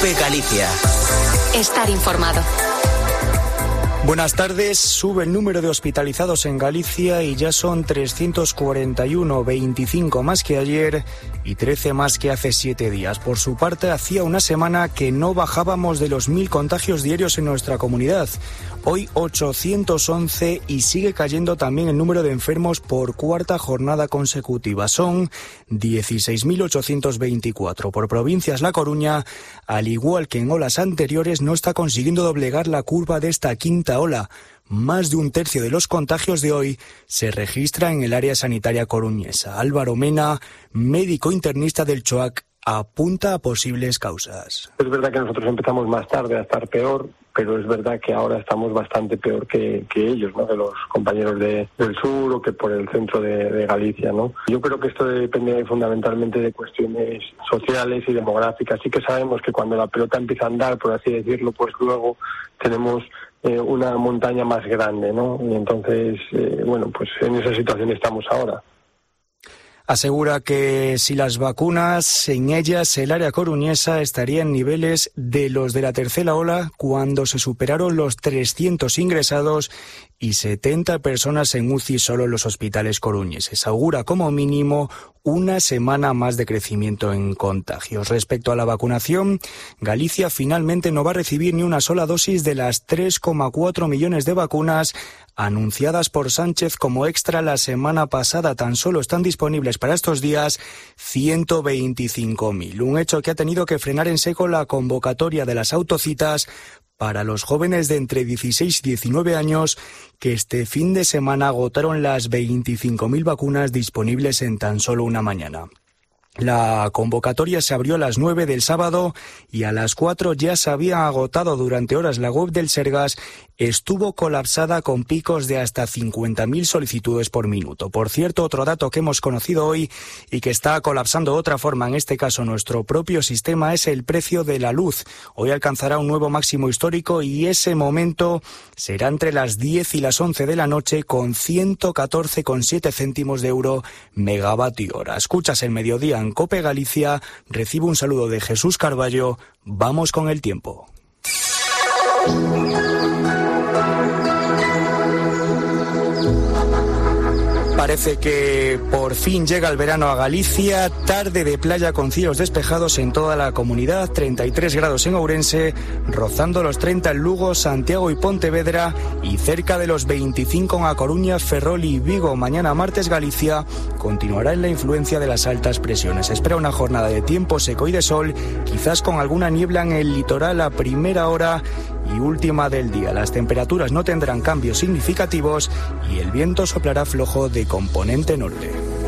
COPE Galicia. Estar informado. Buenas tardes. Sube el número de hospitalizados en Galicia y ya son 341, 25 más que ayer y 13 más que hace 7 días. Por su parte, hacía una semana que no bajábamos de los 1.000 contagios diarios en nuestra comunidad. Hoy 811 y sigue cayendo también el número de enfermos por cuarta jornada consecutiva. Son 16.824. Por provincias, La Coruña, al igual que en olas anteriores, no está consiguiendo doblegar la curva de esta quinta ola. Más de un tercio de los contagios de hoy se registra en el área sanitaria coruñesa. Álvaro Mena, médico internista del CHOAC, apunta a posibles causas. Es verdad que nosotros empezamos más tarde a estar peor, pero es verdad que ahora estamos bastante peor que ellos, ¿no? Que los compañeros del sur o que por el centro de Galicia, ¿no? Yo creo que esto depende fundamentalmente de cuestiones sociales y demográficas. Sí que sabemos que cuando la pelota empieza a andar, por así decirlo, pues luego tenemos una montaña más grande, ¿no? Y entonces, pues en esa situación estamos ahora. Asegura que si las vacunas, en ellas el área coruñesa estaría en niveles de los de la tercera ola cuando se superaron los 300 ingresados y 70 personas en UCI solo en los hospitales coruñeses. Augura como mínimo una semana más de crecimiento en contagios. Respecto a la vacunación, Galicia finalmente no va a recibir ni una sola dosis de las 3,4 millones de vacunas anunciadas por Sánchez como extra la semana pasada. Tan solo están disponibles para estos días 125.000. Un hecho que ha tenido que frenar en seco la convocatoria de las autocitas para los jóvenes de entre 16 y 19 años, que este fin de semana agotaron las 25.000 vacunas disponibles en tan solo una mañana. La convocatoria se abrió a las 9 del sábado y a las 4 ya se había agotado durante horas. La web del Sergas estuvo colapsada con picos de hasta 50.000 solicitudes por minuto. Por cierto, otro dato que hemos conocido hoy y que está colapsando de otra forma, en este caso nuestro propio sistema, es el precio de la luz. Hoy alcanzará un nuevo máximo histórico y ese momento será entre las 10 y las 11 de la noche con 114,7 céntimos de euro megavatio hora. Escuchas el mediodía en COPE Galicia. Recibo un saludo de Jesús Carballo. Vamos con el tiempo. Parece que por fin llega el verano a Galicia, tarde de playa con cielos despejados en toda la comunidad, 33 grados en Ourense, rozando los 30 en Lugo, Santiago y Pontevedra y cerca de los 25 en A Coruña, Ferrol y Vigo. Mañana martes Galicia continuará en la influencia de las altas presiones. Espera una jornada de tiempo seco y de sol, quizás con alguna niebla en el litoral a primera hora y última del día. Las temperaturas no tendrán cambios significativos y el viento soplará flojo de componente norte.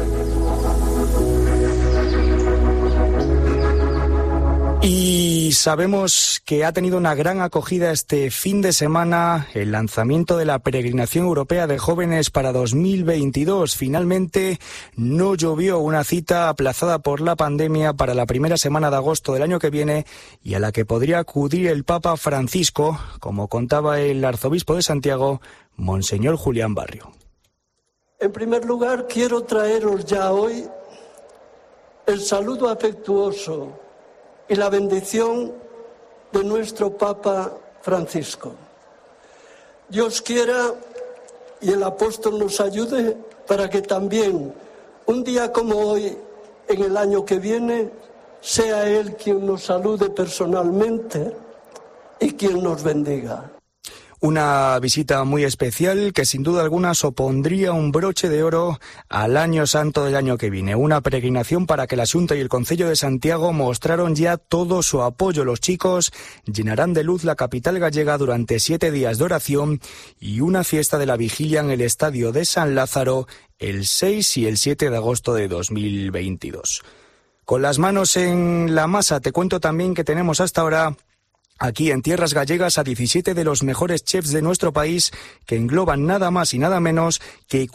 Y sabemos que ha tenido una gran acogida este fin de semana el lanzamiento de la peregrinación europea de jóvenes para 2022. Finalmente no llovió, una cita aplazada por la pandemia para la primera semana de agosto del año que viene y a la que podría acudir el Papa Francisco, como contaba el arzobispo de Santiago, Monseñor Julián Barrio. En primer lugar, quiero traeros ya hoy el saludo afectuoso y la bendición de nuestro Papa Francisco. Dios quiera y el apóstol nos ayude para que también un día como hoy, en el año que viene, sea Él quien nos salude personalmente y quien nos bendiga. Una visita muy especial que sin duda alguna supondría un broche de oro al Año Santo del año que viene. Una peregrinación para que la Xunta y el Concello de Santiago mostraron ya todo su apoyo. Los chicos llenarán de luz la capital gallega durante 7 días de oración y una fiesta de la vigilia en el Estadio de San Lázaro el 6 y el 7 de agosto de 2022. Con las manos en la masa, te cuento también que tenemos hasta ahora aquí en tierras gallegas a 17 de los mejores chefs de nuestro país, que engloban nada más y nada menos que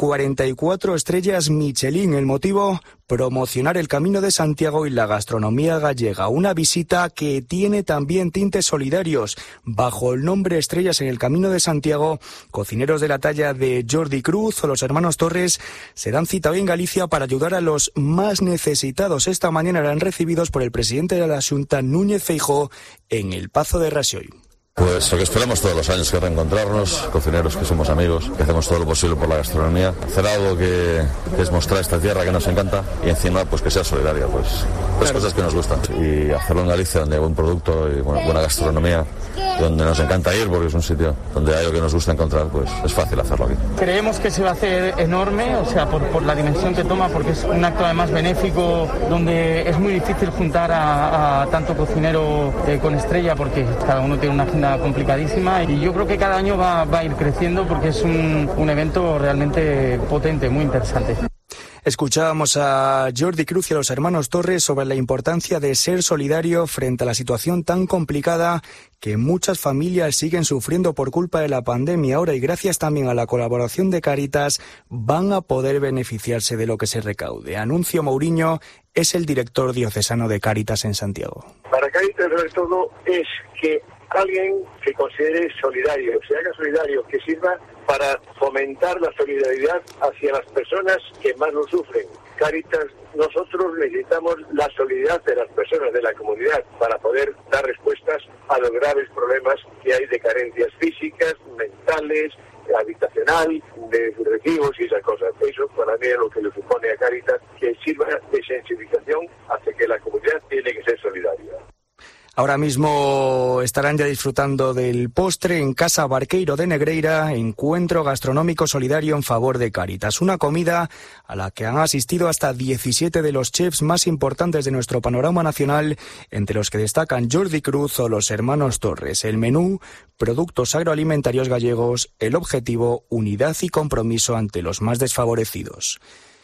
44 estrellas Michelin. El motivo, promocionar el Camino de Santiago y la gastronomía gallega. Una visita que tiene también tintes solidarios. Bajo el nombre Estrellas en el Camino de Santiago, cocineros de la talla de Jordi Cruz o los hermanos Torres se dan cita hoy en Galicia para ayudar a los más necesitados. Esta mañana eran recibidos por el presidente de la Xunta, Núñez Feijóo, en el Pazo de Raxoi. Pues lo que esperamos todos los años, que reencontrarnos, cocineros que somos amigos, que hacemos todo lo posible por la gastronomía, hacer algo que es mostrar esta tierra que nos encanta y encima pues que sea solidaria, pues cosas que nos gustan. Y hacerlo en Galicia, donde hay buen producto y buena gastronomía, donde nos encanta ir porque es un sitio donde hay algo que nos gusta encontrar, pues es fácil hacerlo aquí. Creemos que se va a hacer enorme, o sea, por la dimensión que toma, porque es un acto además benéfico, donde es muy difícil juntar a tanto cocinero con estrella, porque cada uno tiene una agenda complicadísima, y yo creo que cada año va a ir creciendo porque es un evento realmente potente, muy interesante. Escuchábamos a Jordi Cruz y a los hermanos Torres sobre la importancia de ser solidario frente a la situación tan complicada que muchas familias siguen sufriendo por culpa de la pandemia ahora, y gracias también a la colaboración de Cáritas van a poder beneficiarse de lo que se recaude. Anuncio Mouriño es el director diocesano de Cáritas en Santiago. Para Cáritas, sobre todo, es que alguien que considere solidario, se haga solidario, que sirva para fomentar la solidaridad hacia las personas que más lo sufren. Cáritas, nosotros necesitamos la solidaridad de las personas de la comunidad para poder dar respuestas a los graves problemas que hay de carencias físicas, mentales, habitacional, de recibos y esas cosas. Eso para mí es lo que le supone a Cáritas, que sirva de sensibilización hacia que la comunidad tiene que ser solidaria. Ahora mismo estarán ya disfrutando del postre en Casa Barqueiro de Negreira, encuentro gastronómico solidario en favor de Cáritas. Una comida a la que han asistido hasta 17 de los chefs más importantes de nuestro panorama nacional, entre los que destacan Jordi Cruz o los hermanos Torres. El menú, productos agroalimentarios gallegos, el objetivo, unidad y compromiso ante los más desfavorecidos.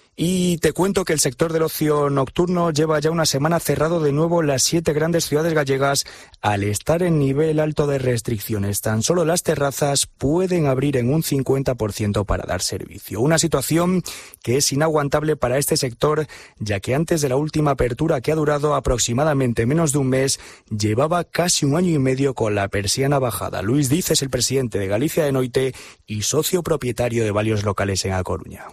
Y te cuento que el sector del ocio nocturno lleva ya una semana cerrado de nuevo en las 7 grandes ciudades gallegas al estar en nivel alto de restricciones. Tan solo las terrazas pueden abrir en un 50% para dar servicio. Una situación que es inaguantable para este sector, ya que antes de la última apertura, que ha durado aproximadamente menos de un mes, llevaba casi un año y medio con la persiana bajada. Luis Diz es el presidente de Galicia de Noite y socio propietario de varios locales en A Coruña.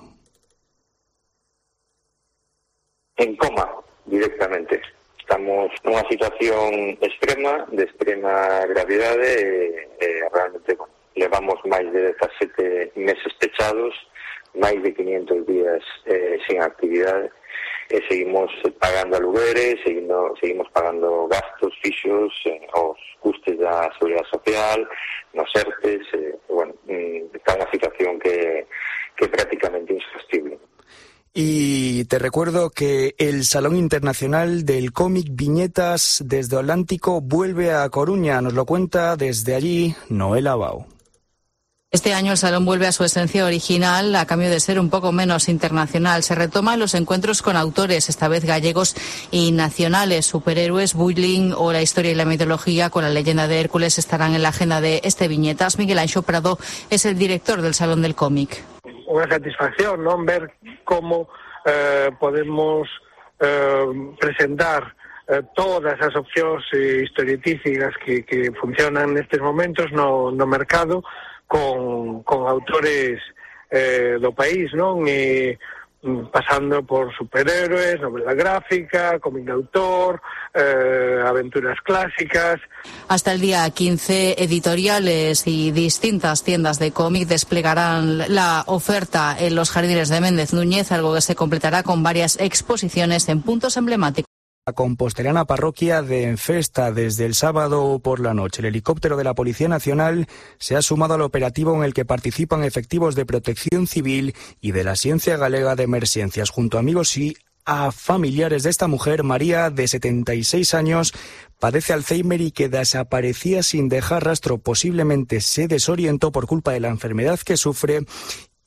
En coma, directamente. Estamos nunha situación extrema, de extrema gravidade, realmente, levamos máis de 17 meses pechados, máis de 500 días sin actividade, e seguimos pagando alugueres, seguimos pagando gastos fixos, os custes da Seguridade Social, nos ERTES, está unha situación que é prácticamente insostenible. Y te recuerdo que el Salón Internacional del Cómic Viñetas desde Atlántico vuelve a Coruña. Nos lo cuenta desde allí Noela Bau. Este año el Salón vuelve a su esencia original a cambio de ser un poco menos internacional. Se retoman los encuentros con autores, esta vez gallegos y nacionales. Superhéroes, bullying o la historia y la mitología con la leyenda de Hércules estarán en la agenda de este Viñetas. Miguel Anxo Prado es el director del Salón del Cómic. Unha satisfacción, non, ver como podemos presentar todas as opcións historietíficas que funcionan nestes momentos no mercado con autores do país, non? E pasando por superhéroes, novela gráfica, cómic de autor, aventuras clásicas. Hasta el día 15, editoriales y distintas tiendas de cómic desplegarán la oferta en los jardines de Méndez Núñez, algo que se completará con varias exposiciones en puntos emblemáticos. La compostelana parroquia de Enfesta desde el sábado por la noche. El helicóptero de la Policía Nacional se ha sumado al operativo en el que participan efectivos de Protección Civil y de la Ciencia Galega de Emerxencias. Junto a amigos y a familiares de esta mujer, María, de 76 años, padece Alzheimer y que desaparecía sin dejar rastro. Posiblemente se desorientó por culpa de la enfermedad que sufre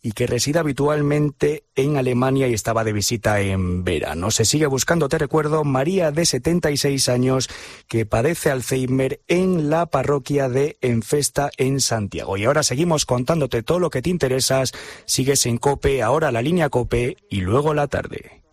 y que reside habitualmente en Alemania y estaba de visita en verano. Se sigue buscando, te recuerdo, María, de 76 años, que padece Alzheimer en la parroquia de Enfesta, en Santiago. Y ahora seguimos contándote todo lo que te interesas. Sigues en COPE, ahora la línea COPE y luego la tarde.